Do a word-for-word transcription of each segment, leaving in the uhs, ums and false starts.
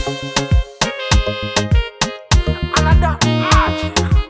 Another arch.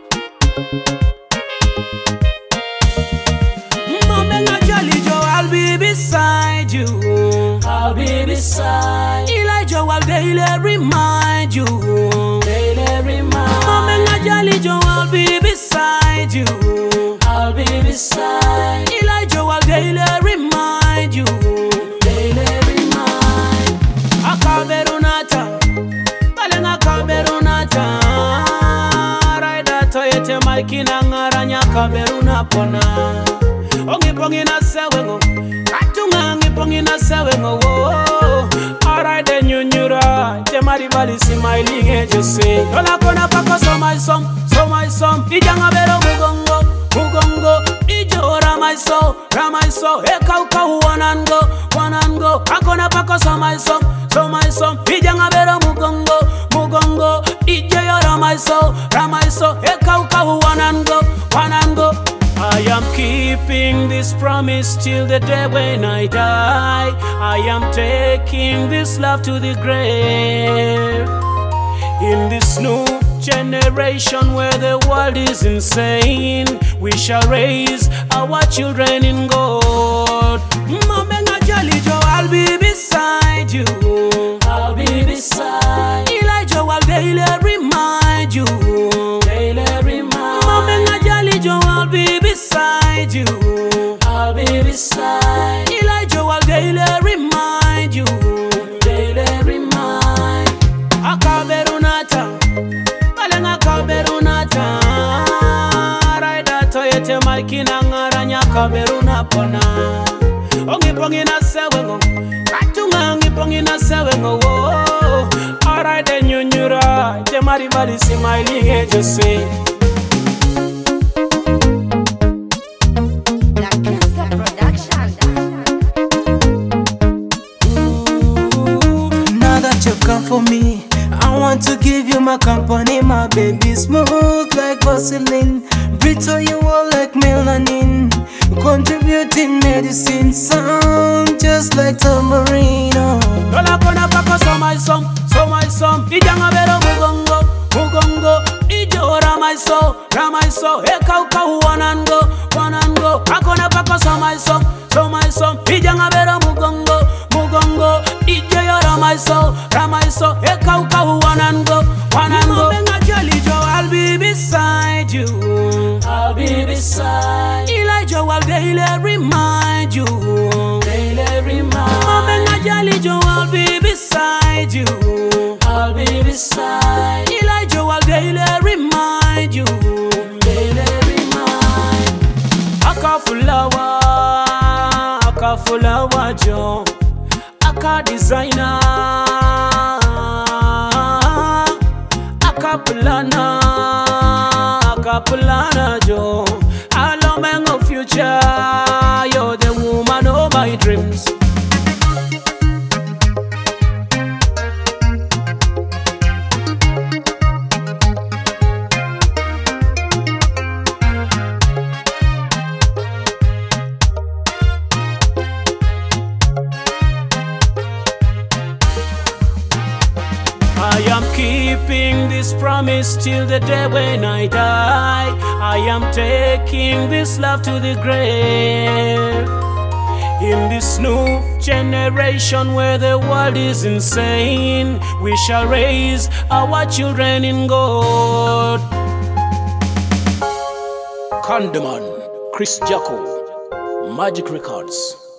Mamenga Jolly Joe, I'll be beside you. I'll be beside you. Elijah will daily remind you. Daily remind. Mamenga Jolly Joe, I'll be beside you. I'll be beside you. Elijah will daily remind you. Daily remind. Akaberunata, balenga kaberunata. Raida toyete maikina ngaranya kaberuna pona. Ongi pongi na sewengo, katunga ongi pongi na sewengo. Alright then you nyura, temari bali smiling ejose. Dola kona pako so my song, so my song. Ijanga bero mugongo, mugongo. Ijora my soul, ra my soul. Eka uka wanango, wanango. Akona pako so my song, so my song. Ijanga bero mugongo, mugongo. Ijora my soul, ra my soul. Eka uka wanango, wanango. I am keeping this promise till the day when I die. I am taking this love to the grave. In this new generation where the world is insane, we shall raise our children in God. Mamenga Jolly Joe, I'll be beside you. I'll be beside you. Elijah will daily remind you. Daily remind. Mamenga Jolly Joe, I'll be beside you. I'll be beside you. Elijah will daily remind you. Daily remind. Akaberunata, balenga kaberunata. Raida toyete maikina ngaranya kaberuna pona. Ongi pongi na sewengo, katunga ongi pongi na sewengo. Alright then you nyura, temari bali smiling ejose. You've come for me. I want to give you my company, my baby, smooth like porcelain, brittle you all like melanin, contributing medicine, sound just like tambourine. Dola kona pako so my song, so my song. Ijanga bero mugongo, mugongo. Ijora my soul, ra my soul. Eka uka wanango, wanango. Akona pako so my song, so my song. Ijanga bero mugongo, mugongo. Ijora my soul, ra my soul. Eka uka wanango, wanango. Mamenga Jolly Joe, I'll be beside you. I'll be beside you. Elijah will daily remind you. Daily remind. Mamenga Jolly Joe, I'll be beside you. I'll be beside you. Elijah will daily remind you. Daily remind. Aka fulawa, aka fulawa jo, aka designer, aka plana, aka plana jo. Alomengo future, you're the woman of my dreams. I am keeping this promise till the day when I die. I am taking this love to the grave. In this new generation where the world is insane, we shall raise our children in God. Condoman, Chris Jacko, Magic Records.